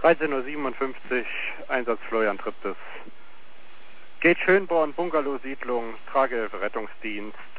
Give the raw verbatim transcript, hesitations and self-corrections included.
dreizehn Uhr siebenundfünfzig, Einsatz Florian Triptis. Geht Schönborn, Bungalow-Siedlung, Tragehilfe Rettungsdienst.